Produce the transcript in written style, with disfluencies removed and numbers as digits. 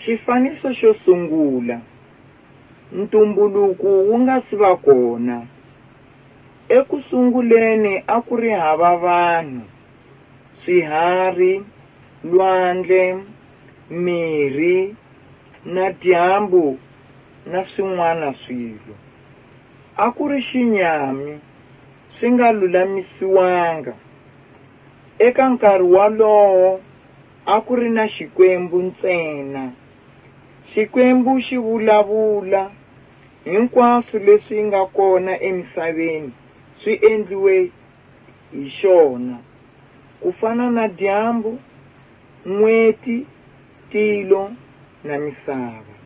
Xifaniso xo sungula, ntumbuluko wu nga si va kona. Eku sunguleni a ku ri hava vanhu, swiharhi, lwandle, mirhi na dyambu na swin'wana swilo. A ku ri xinyami swi nga lulamisiwanga. Eka nkarhi wolowo a ku ri na Xikwembu ntsena. Xikwembu xi vulavula, hinkwaswo leswi nga kona emisaveni swi endliwe hi xona, ku fana na dyambu, n'weti, tilo na misava.